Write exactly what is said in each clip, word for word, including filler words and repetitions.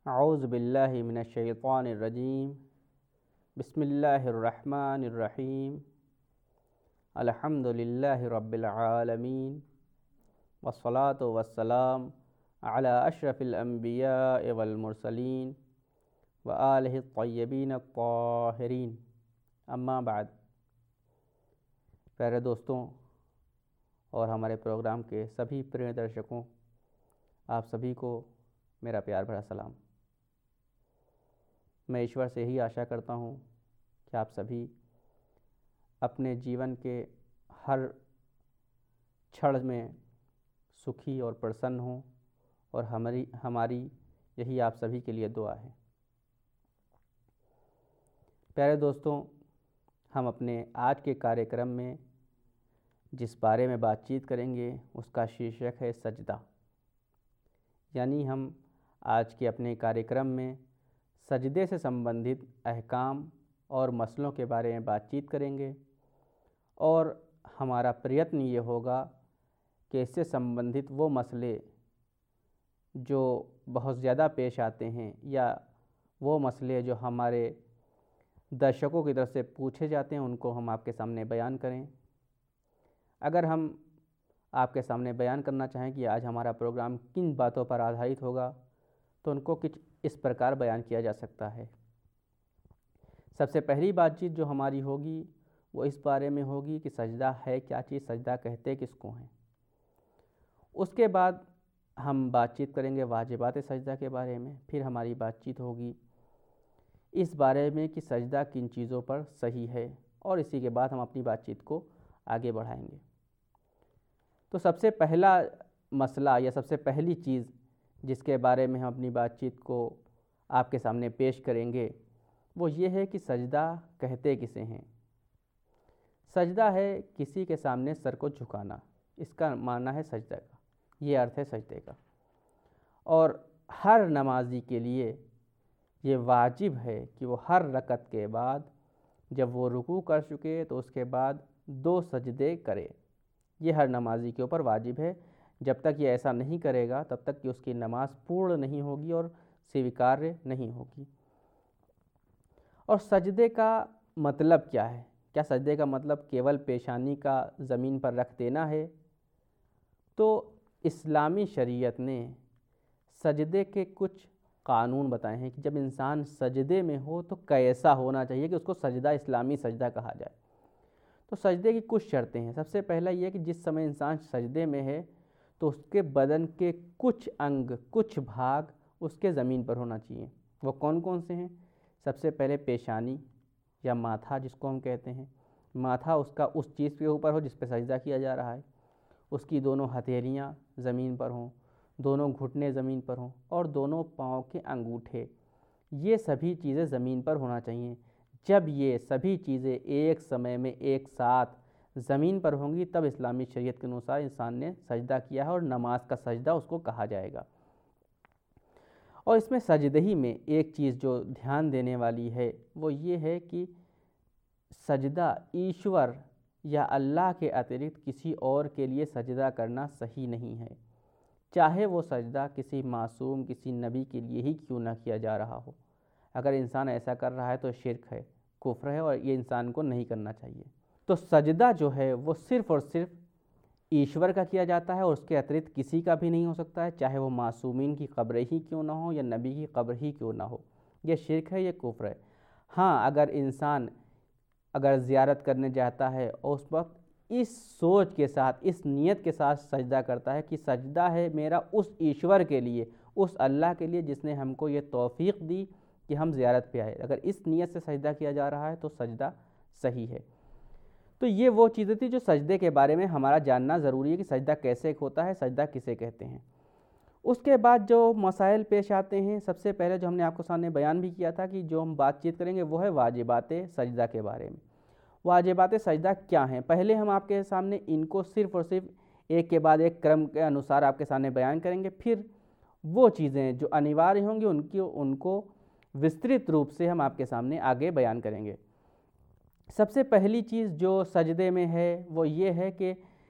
औज़ु बिल्लाहि मिनश्शैतानिर्रजीम बिस्मिल्लाहिर्रहमानिर्रहीम अल्हम्दुलिल्लाहि रब्बिल आलमीन वस्सलातु वस्सलाम अला अशरफिल अंबिया'i वल मुरसलीन व आलिहि तय्यबीन अत्ताहिरीन अम्मा बाद। प्यारे दोस्तों और हमारे प्रोग्राम के सभी प्रिय दर्शकों, आप सभी को मेरा प्यार भरा सलाम। मैं ईश्वर से ही आशा करता हूँ कि आप सभी अपने जीवन के हर क्षण में सुखी और प्रसन्न हों, और हमारी हमारी यही आप सभी के लिए दुआ है। प्यारे दोस्तों, हम अपने आज के कार्यक्रम में जिस बारे में बातचीत करेंगे उसका शीर्षक है सजदा। यानी हम आज के अपने कार्यक्रम में सजदे से संबंधित अहकाम और मसलों के बारे में बातचीत करेंगे, और हमारा प्रयत्न ये होगा कि इससे संबंधित वो मसले जो बहुत ज़्यादा पेश आते हैं या वो मसले जो हमारे दर्शकों की तरफ से पूछे जाते हैं उनको हम आपके सामने बयान करें। अगर हम आपके सामने बयान करना चाहें कि आज हमारा प्रोग्राम किन बातों पर आधारित होगा, तो उनको कुछ इस प्रकार बयान किया जा सकता है। सबसे पहली बातचीत जो हमारी होगी वो इस बारे में होगी कि सजदा है क्या चीज़, सजदा कहते किसको हैं। उसके बाद हम बातचीत करेंगे वाजिबात सजदा के बारे में। फिर हमारी बातचीत होगी इस बारे में कि सजदा किन चीज़ों पर सही है, और इसी के बाद हम अपनी बातचीत को आगे बढ़ाएंगे। तो सबसे पहला मसला या सबसे पहली चीज़ जिसके बारे में हम अपनी बातचीत को आपके सामने पेश करेंगे वो ये है कि सजदा कहते किसे हैं। सजदा है किसी के सामने सर को झुकाना, इसका माना है सजदा का, ये अर्थ है सजदे का। और हर नमाजी के लिए ये वाजिब है कि वो हर रकत के बाद जब वो रुकू कर चुके तो उसके बाद दो सजदे करे। ये हर नमाजी के ऊपर वाजिब है। जब तक ये ऐसा नहीं करेगा तब तक कि उसकी नमाज पूर्ण नहीं होगी और स्वीकार्य नहीं होगी। और सजदे का मतलब क्या है? क्या सजदे का मतलब केवल पेशानी का ज़मीन पर रख देना है? तो इस्लामी शरीयत ने सजदे के कुछ कानून बताए हैं कि जब इंसान सजदे में हो तो कैसा होना चाहिए कि उसको सजदा, इस्लामी सजदा कहा जाए। तो सजदे की कुछ शर्तें हैं। सबसे पहला ये है कि जिस समय इंसान सजदे में है तो उसके बदन के कुछ अंग, कुछ भाग उसके ज़मीन पर होना चाहिए। वो कौन कौन से हैं? सबसे पहले पेशानी या माथा जिसको हम कहते हैं। माथा उसका उस चीज़ के ऊपर हो जिस पर सजदा किया जा रहा है। उसकी दोनों हथेलियाँ ज़मीन पर हों, दोनों घुटने ज़मीन पर हों, और दोनों पाँव के अंगूठे, ये सभी चीज़ें ज़मीन पर होना चाहिए। जब ये सभी चीज़ें एक समय में एक साथ ज़मीन पर होंगी तब इस्लामी शरीयत के अनुसार इंसान ने सजदा किया है और नमाज का सजदा उसको कहा जाएगा। और इसमें सजदे ही में एक चीज़ जो ध्यान देने वाली है वो ये है कि सजदा ईश्वर या अल्लाह के अतिरिक्त किसी और के लिए सजदा करना सही नहीं है, चाहे वो सजदा किसी मासूम, किसी नबी के लिए ही क्यों ना किया जा रहा हो। अगर इंसान ऐसा कर रहा है तो शिर्क है, कुफ्र है, और ये इंसान को नहीं करना चाहिए। तो सजदा जो है वो सिर्फ़ और सिर्फ ईश्वर का किया जाता है और उसके अतिरिक्त किसी का भी नहीं हो सकता है, चाहे वो मासूमीन की कब्र ही क्यों ना हो या नबी की कब्र ही क्यों ना हो। ये शिर्क है, ये कुफ्र है। हाँ, अगर इंसान अगर ज़ियारत करने जाता है और उस वक्त इस सोच के साथ, इस नीयत के साथ सजदा करता है कि सजदा है मेरा उस ईश्वर के लिए, उस अल्लाह के लिए जिसने हमको ये तौफीक दी कि हम ज़ियारत पे आए, अगर इस नीयत से सजदा किया जा रहा है तो सजदा सही है। तो ये वो चीज़ें थी जो सजदे के बारे में हमारा जानना ज़रूरी है कि सजदा कैसे होता है, सजदा किसे कहते हैं। उसके बाद जो मसाइल पेश आते हैं, सबसे पहले जो हमने आपको सामने बयान भी किया था कि जो हम बातचीत करेंगे वो है वाजिबात सजदा के बारे में। वाजिबात सजदा क्या हैं? पहले हम आपके सामने इनको सिर्फ़ और सिर्फ एक के बाद एक क्रम के अनुसार आपके सामने बयान करेंगे। फिर वो चीज़ें जो अनिवार्य होंगी उनकी उनको विस्तृत रूप से हम आपके सामने आगे बयान करेंगे। सबसे पहली चीज़ जो सजदे में है वो ये है कि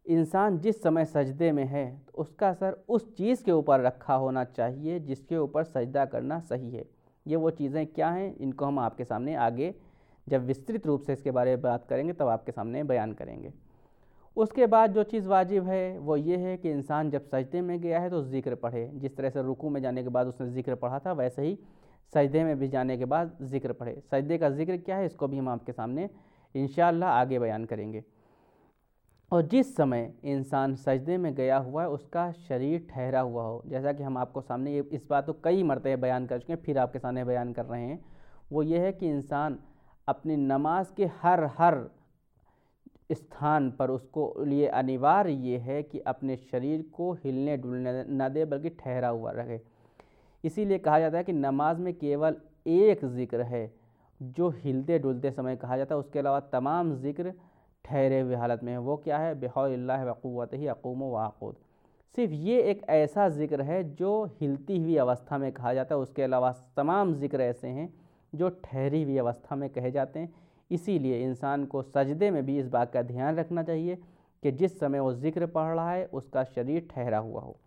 इंसान जिस समय सजदे में है तो उसका सर उस चीज़ के ऊपर रखा होना चाहिए जिसके ऊपर सजदा करना सही है। ये वो चीज़ें क्या हैं, इनको हम आपके सामने आगे जब विस्तृत रूप से इसके बारे में बात करेंगे तब आपके सामने बयान करेंगे। उसके बाद जो चीज़ वाजिब है वो ये है कि इंसान जब सजदे में गया है तो ज़िक्र पढ़े। जिस तरह से रुकू में जाने के बाद उसने ज़िक्र पढ़ा था, वैसे ही सजदे में भी जाने के बाद ज़िक्र पढ़े। सजदे का ज़िक्र क्या है, इसको भी हम आपके सामने इंशाअल्लाह आगे बयान करेंगे। और जिस समय इंसान सजदे में गया हुआ है उसका शरीर ठहरा हुआ हो, जैसा कि हम आपको सामने ये इस बात को कई मरतबे बयान कर चुके हैं, फिर आपके सामने बयान कर रहे हैं। वो ये है कि इंसान अपनी नमाज के हर हर स्थान पर उसको लिए अनिवार्य ये है कि अपने शरीर को हिलने डुलने न दे बल्कि ठहरा हुआ रखे। इसीलिए कहा जाता है कि नमाज में केवल एक ज़िक्र है जो हिलते डुलते समय कहा जाता है, उसके अलावा तमाम ज़िक्र ठहरे हुए हालत में है। वो क्या है, बिहौलिल्लाहि व क़ुव्वतिही अक़ूमु व अक़ूद। सिर्फ ये एक ऐसा ज़िक्र है जो हिलती हुई अवस्था में कहा जाता है, उसके अलावा तमाम ज़िक्र ऐसे हैं जो ठहरी हुई अवस्था में कहे जाते हैं। इसीलिए इंसान को सजदे में भी इस बात का ध्यान रखना चाहिए कि जिस समय वो ज़िक्र पढ़ रहा है उसका शरीर ठहरा हुआ हो,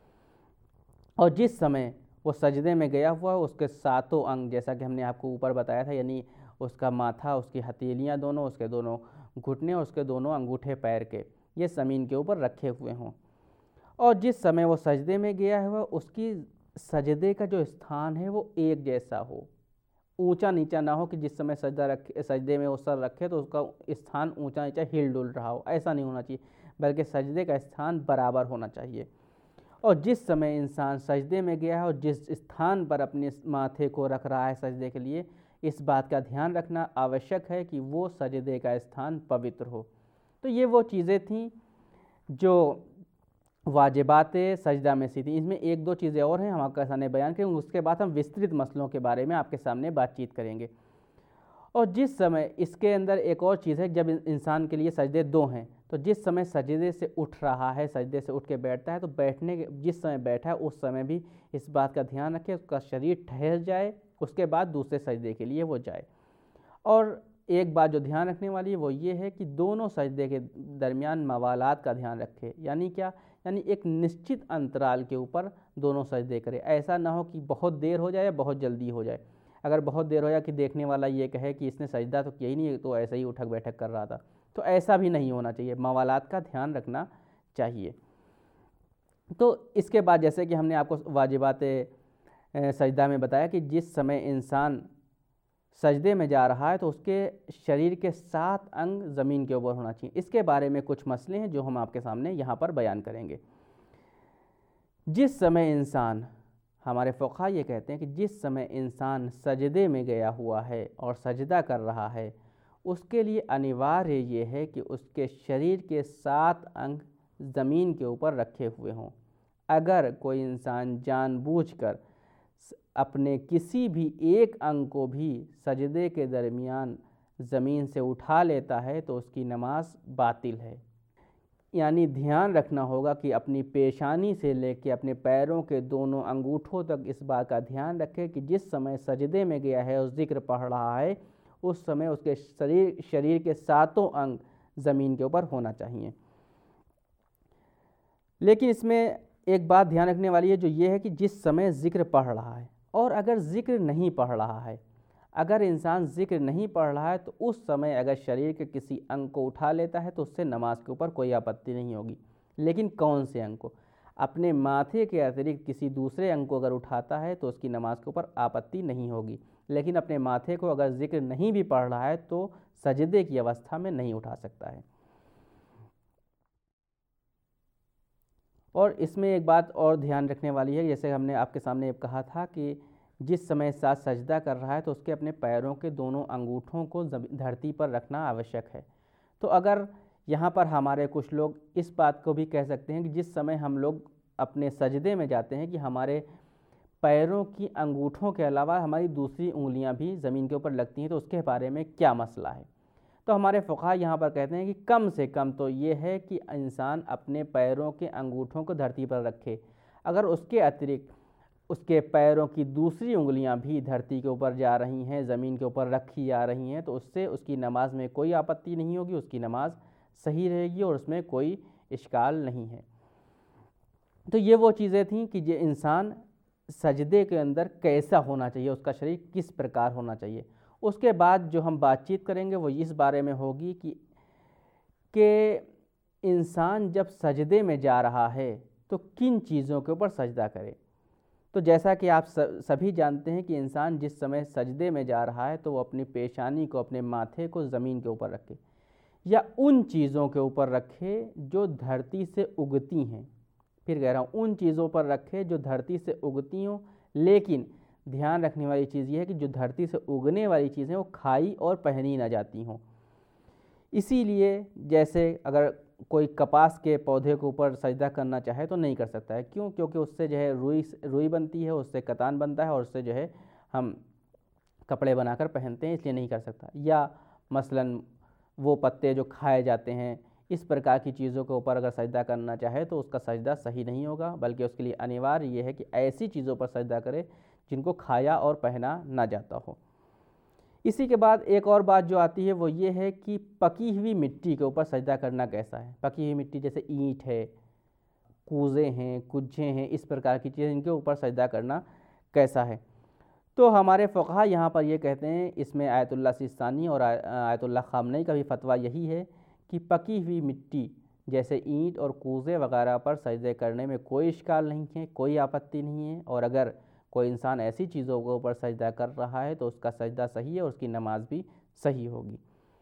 और जिस समय वो सजदे में गया हुआ हो उसके सातों अंग, जैसा कि हमने आपको ऊपर बताया था, यानी उसका माथा, उसकी हथेलियाँ दोनों, उसके दोनों घुटने और उसके दोनों अंगूठे पैर के, ये ज़मीन के ऊपर रखे हुए हों। और जिस समय वो सजदे में गया हुआ उसकी सजदे का जो स्थान है वो एक जैसा हो, ऊंचा नीचा ना हो कि जिस समय सजदा रखे सजदे में वो सर रखे तो उसका स्थान ऊंचा नीचा हिल डुल रहा हो, ऐसा नहीं होना चाहिए, बल्कि सजदे का स्थान बराबर होना चाहिए। और जिस समय इंसान सजदे में गया है और जिस स्थान पर अपने माथे को रख रहा है सजदे के लिए, इस बात का ध्यान रखना आवश्यक है कि वो सजदे का स्थान पवित्र हो। तो ये वो चीज़ें थीं जो वाजिबात सजदा में से थी। इसमें एक दो चीज़ें और हैं, हम आपके सामने बयान करेंगे, उसके बाद हम विस्तृत मसलों के बारे में आपके सामने बातचीत करेंगे। और जिस समय इसके अंदर एक और चीज़ है, जब इंसान के लिए सजदे दो हैं, तो जिस समय सजदे से उठ रहा है, सजदे से उठ के बैठता है, तो बैठने के जिस समय बैठा है उस समय भी इस बात का ध्यान रखें उसका शरीर ठहर जाए, उसके बाद दूसरे सजदे के लिए वो जाए। और एक बात जो ध्यान रखने वाली है वो ये है कि दोनों सजदे के दरमियान मवालात का ध्यान रखें। यानी क्या, यानी एक निश्चित अंतराल के ऊपर दोनों सजदे करें। ऐसा ना हो कि बहुत देर हो जाए या बहुत जल्दी हो जाए। अगर बहुत देर हो जाए कि देखने वाला ये कहे कि इसने सजदा तो किया ही नहीं, तो ऐसा ही उठक बैठक कर रहा था, तो ऐसा भी नहीं होना चाहिए, मवालात का ध्यान रखना चाहिए। तो इसके बाद जैसे कि हमने आपको वाजिबात सजदा में बताया कि जिस समय इंसान सजदे में जा रहा है तो उसके शरीर के सात अंग ज़मीन के ऊपर होना चाहिए। इसके बारे में कुछ मसले हैं जो हम आपके सामने यहाँ पर बयान करेंगे। जिस समय इंसान, हमारे फ़ुक़हा ये कहते हैं कि जिस समय इंसान सजदे में गया हुआ है और सजदा कर रहा है, उसके लिए अनिवार्य ये है कि उसके शरीर के सात अंग ज़मीन के ऊपर रखे हुए हों। अगर कोई इंसान जानबूझकर अपने किसी भी एक अंग को भी सजदे के दरमियान ज़मीन से उठा लेता है तो उसकी नमाज बातिल है। यानी ध्यान रखना होगा कि अपनी पेशानी से लेकर अपने पैरों के दोनों अंगूठों तक इस बात का ध्यान रखें कि जिस समय सजदे में गया है और ज़िक्र पढ़ रहा है उस समय उसके शरीर शरीर के सातों अंग ज़मीन के ऊपर होना चाहिए। लेकिन इसमें एक बात ध्यान रखने वाली है जो ये है कि जिस समय ज़िक्र पढ़ रहा है, और अगर ज़िक्र नहीं पढ़ रहा है, अगर इंसान ज़िक्र नहीं पढ़ रहा है तो उस समय अगर शरीर के किसी अंग को उठा लेता है तो उससे नमाज के ऊपर कोई आपत्ति नहीं होगी। लेकिन कौन से अंग को? अपने माथे के अतिरिक्त किसी दूसरे अंग को अगर उठाता है तो उसकी नमाज के ऊपर आपत्ति नहीं होगी। लेकिन अपने माथे को अगर ज़िक्र नहीं भी पढ़ रहा है तो सजदे की अवस्था में नहीं उठा सकता है। और इसमें एक बात और ध्यान रखने वाली है, जैसे हमने आपके सामने कहा था कि जिस समय साथ सजदा कर रहा है तो उसके अपने पैरों के दोनों अंगूठों को धरती पर रखना आवश्यक है। तो अगर यहाँ पर हमारे कुछ लोग इस बात को भी कह सकते हैं कि जिस समय हम लोग अपने सजदे में जाते हैं कि हमारे पैरों की अंगूठों के अलावा हमारी दूसरी उंगलियाँ भी ज़मीन के ऊपर लगती हैं, तो उसके बारे में क्या मसला है? तो हमारे फ़ुक़हा यहाँ पर कहते हैं कि कम से कम तो ये है कि इंसान अपने पैरों के अंगूठों को धरती पर रखे। अगर उसके अतिरिक्त उसके पैरों की दूसरी उंगलियां भी धरती के ऊपर जा रही हैं, ज़मीन के ऊपर रखी जा रही हैं, तो उससे उसकी नमाज में कोई आपत्ति नहीं होगी, उसकी नमाज सही रहेगी और उसमें कोई इश्काल नहीं है। तो ये वो चीज़ें थीं कि ये इंसान सजदे के अंदर कैसा होना चाहिए, उसका शरीर किस प्रकार होना चाहिए। उसके बाद जो हम बातचीत करेंगे वो इस बारे में होगी कि कि इंसान जब सजदे में जा रहा है तो किन चीज़ों के ऊपर सजदा करे। तो जैसा कि आप सभी जानते हैं कि इंसान जिस समय सजदे में जा रहा है तो वो अपनी पेशानी को, अपने माथे को ज़मीन के ऊपर रखे या उन चीज़ों के ऊपर रखे जो धरती से उगती हैं। फिर कह रहा हूँ, उन चीज़ों पर रखे जो धरती से उगती हों, लेकिन ध्यान रखने वाली चीज़ ये है कि जो धरती से उगने वाली चीज़ें वो खाई और पहनी ना जाती हों। इसीलिए जैसे अगर कोई कपास के पौधे के ऊपर सजदा करना चाहे तो नहीं कर सकता है। क्यों? क्योंकि उससे जो है रुई रुई बनती है, उससे कतान बनता है और उससे जो है हम कपड़े बनाकर पहनते हैं, इसलिए नहीं कर सकता। या मसलन वो पत्ते जो खाए जाते हैं, इस प्रकार की चीज़ों के ऊपर अगर सजदा करना चाहे तो उसका सजदा सही नहीं होगा, बल्कि उसके लिए अनिवार्य ये है कि ऐसी चीज़ों पर सजदा करे जिनको खाया और पहना ना जाता हो। इसी के बाद एक और बात जो आती है वो ये है कि पकी हुई मिट्टी के ऊपर सजदा करना कैसा है। पकी हुई मिट्टी जैसे ईंट है, कूजे हैं, कुज्जे हैं, इस प्रकार की चीज़ें, इनके ऊपर सजदा करना कैसा है। तो हमारे फ़ुक़हा यहाँ पर ये कहते हैं, इसमें आयतुल्लाह सिस्तानी और आयतुल्लाह ख़ामनई का भी फ़तवा यही है कि पकी हुई मिट्टी जैसे ईंट और कूजे वगैरह पर सजदे करने में कोई इश्काल नहीं है, कोई आपत्ति नहीं है। और अगर कोई इंसान ऐसी चीज़ों के ऊपर सजदा कर रहा है तो उसका सजदा सही है और उसकी नमाज भी सही होगी।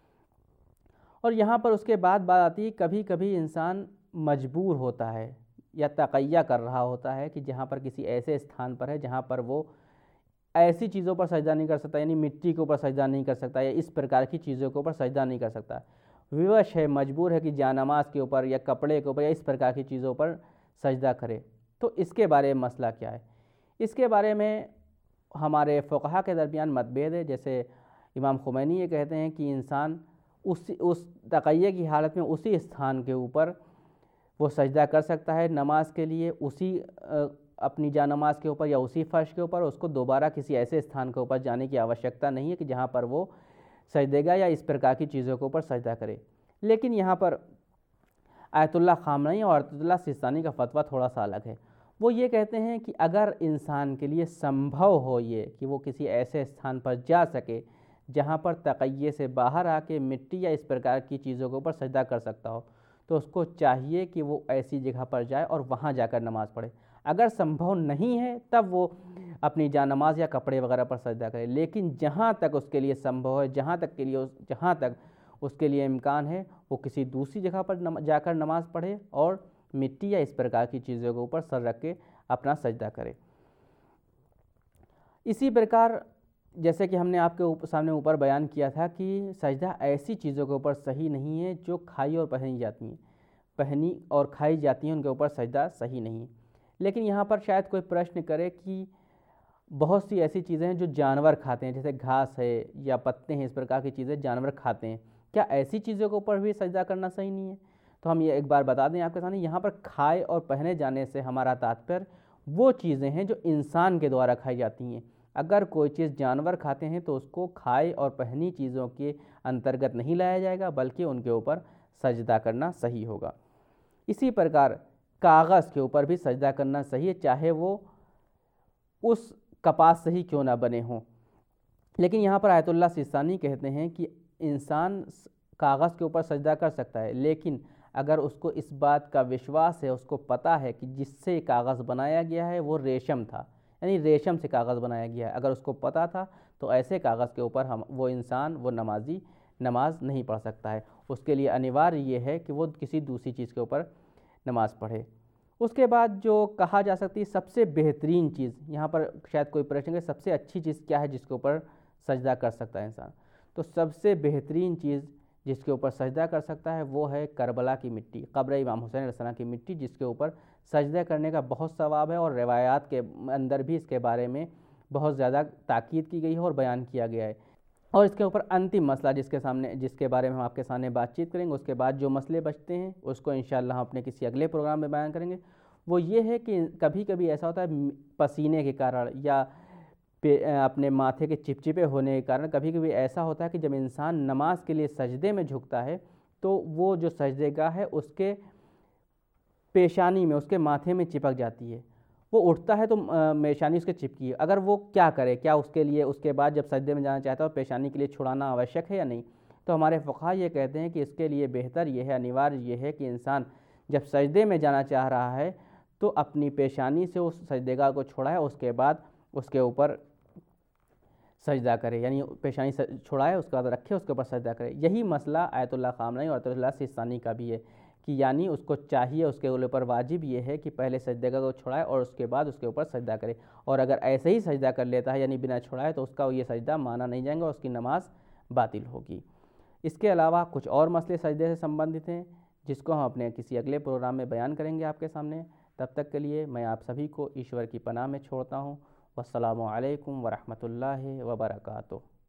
और यहाँ पर उसके बाद बात आती है, कभी कभी इंसान मजबूर होता है या तक़य्या कर रहा होता है कि जहाँ पर किसी ऐसे स्थान पर है जहाँ पर वो ऐसी चीज़ों पर सजदा नहीं कर सकता, यानी मिट्टी के ऊपर सजदा नहीं कर सकता या इस प्रकार की चीज़ों के ऊपर सजदा नहीं कर सकता, विवश है, मजबूर है कि जानमाज के ऊपर या कपड़े के ऊपर या इस प्रकार की चीज़ों पर सजदा करे। तो इसके बारे में मसला क्या है? इसके बारे में हमारे फ़ुक़हा के दरमियान मतभेद है। जैसे इमाम खुमैनी ये कहते हैं कि इंसान उस उस तक़य्ये की हालत में उसी स्थान के ऊपर वो सजदा कर सकता है नमाज के लिए, उसी अपनी जानमाज के ऊपर या उसी फ़र्श के ऊपर। उसको दोबारा किसी ऐसे स्थान के ऊपर जाने की आवश्यकता नहीं है कि जहाँ पर वो सजदेगा या इस प्रकार की चीज़ों के ऊपर सजदा करे। लेकिन यहाँ पर आयतुल्लाह ख़ामनई और आयतुल्लाह सिस्तानी का फ़तवा थोड़ा सा अलग है। वो ये कहते हैं कि अगर इंसान के लिए संभव हो ये कि वो किसी ऐसे स्थान पर जा सके जहाँ पर तक़य्ये से बाहर आके मिट्टी या इस प्रकार की चीज़ों के ऊपर सजदा कर सकता हो, तो उसको चाहिए कि वो ऐसी जगह पर जाए और वहाँ जाकर नमाज़ पढ़े। अगर संभव नहीं है तब वो अपनी जानमाज या कपड़े वगैरह पर सजदा करे। लेकिन जहाँ तक उसके लिए संभव है, जहाँ तक के लिए जहाँ तक उसके लिए इम्कान है, वो किसी दूसरी जगह पर नम, जाकर नमाज़ पढ़े और मिट्टी या इस प्रकार की चीज़ों के ऊपर सर रख के अपना सजदा करे। इसी प्रकार जैसे कि हमने आपके ऊपर सामने ऊपर बयान किया था कि सजदा ऐसी चीज़ों के ऊपर सही नहीं है जो खाई और पहनी जाती हैं, पहनी और खाई जाती हैं, उनके ऊपर सजदा सही नहीं है। लेकिन यहाँ पर शायद कोई प्रश्न करे कि बहुत सी ऐसी चीज़ें हैं जो जानवर खाते हैं, जैसे घास है या पत्ते हैं, इस प्रकार की चीज़ें जानवर खाते हैं, क्या ऐसी चीज़ों के ऊपर भी सजदा करना सही नहीं है? तो हम ये एक बार बता दें आपके सामने, यहाँ पर खाए और पहने जाने से हमारा तात्पर्य वो चीज़ें हैं जो इंसान के द्वारा खाई जाती हैं। अगर कोई चीज़ जानवर खाते हैं तो उसको खाए और पहनी चीज़ों के अंतर्गत नहीं लाया जाएगा, बल्कि उनके ऊपर सजदा करना सही होगा। इसी प्रकार कागज़ के ऊपर भी सजदा करना सही है, चाहे वो उस कपास से ही क्यों ना बने हों। लेकिन यहाँ पर आयतुल्लाह सिस्तानी कहते हैं कि इंसान कागज़ के ऊपर सजदा कर सकता है, लेकिन अगर उसको इस बात का विश्वास है, उसको पता है कि जिससे कागज़ बनाया गया है वो रेशम था, यानी रेशम से कागज़ बनाया गया है, अगर उसको पता था तो ऐसे कागज़ के ऊपर हम वो इंसान वो नमाजी नमाज नहीं पढ़ सकता है। उसके लिए अनिवार्य ये है कि वो किसी दूसरी चीज़ के ऊपर नमाज़ पढ़े। उसके बाद जो कहा जा सकती है सबसे बेहतरीन चीज़, यहाँ पर शायद कोई प्रश्न है सबसे अच्छी चीज़ क्या है जिसके ऊपर सजदा कर सकता है इंसान, तो सबसे बेहतरीन चीज़ जिसके ऊपर सजदा कर सकता है वो है करबला की मिट्टी, कब्र इमाम हुसैन अलैहिस्सलाम की मिट्टी, जिसके ऊपर सजदा करने का बहुत सवाब है। और रिवायात के अंदर भी इसके बारे में बहुत ज़्यादा ताकीद की गई है और बयान किया गया है। और इसके ऊपर अंतिम मसला जिसके सामने जिसके बारे में हम आपके सामने बातचीत करेंगे, उसके बाद जो मसले बचते हैं उसको इंशाअल्लाह हम अपने किसी अगले प्रोग्राम में बयान करेंगे। वो ये है कि कभी कभी ऐसा होता है पसीने के कारण या अपने माथे के चिपचिपे होने के कारण कभी कभी ऐसा होता है कि जब इंसान नमाज के लिए सजदे में झुकता है तो वो जो सजदेगाह है उसके पेशानी में, उसके माथे में चिपक जाती है। वो उठता है तो पेशानी उसके चिपकी है। अगर वो क्या करे, क्या उसके लिए उसके बाद जब सजदे में जाना चाहता है पेशानी के लिए छुड़ाना आवश्यक है या नहीं? तो हमारे फ़ुक़हा ये कहते हैं कि इसके लिए बेहतर ये है, अनिवार्य ये है कि इंसान जब सजदे में जाना चाह रहा है तो अपनी पेशानी से उस सजदेगाह को छुड़ाए, उसके बाद उसके ऊपर सजदा करे, यानी पेशानी छुड़ाए उसके बाद रखे, उसके ऊपर सजदा करे। यही मसला आयतुल्लाह ख़ामनई और आयतुल्लाह सिस्तानी का भी है कि यानी उसको चाहिए, उसके ऊपर वाजिब ये है कि पहले सजदेगाह को छुड़ाए और उसके बाद उसके ऊपर सजदा करे। और अगर ऐसे ही सजदा कर लेता है यानी बिना छुड़ाए तो उसका ये सजदा माना नहीं जाएगा, उसकी नमाज बातिल होगी। इसके अलावा कुछ और मसले सजदे से संबंधित हैं जिसको हम अपने किसी अगले प्रोग्राम में बयान करेंगे आपके सामने। तब तक के लिए मैं आप सभी को ईश्वर की पनाह में छोड़ता हूँ। वस्सलामु अलैकुम वरहमतुल्लाहि वबरकातुहू।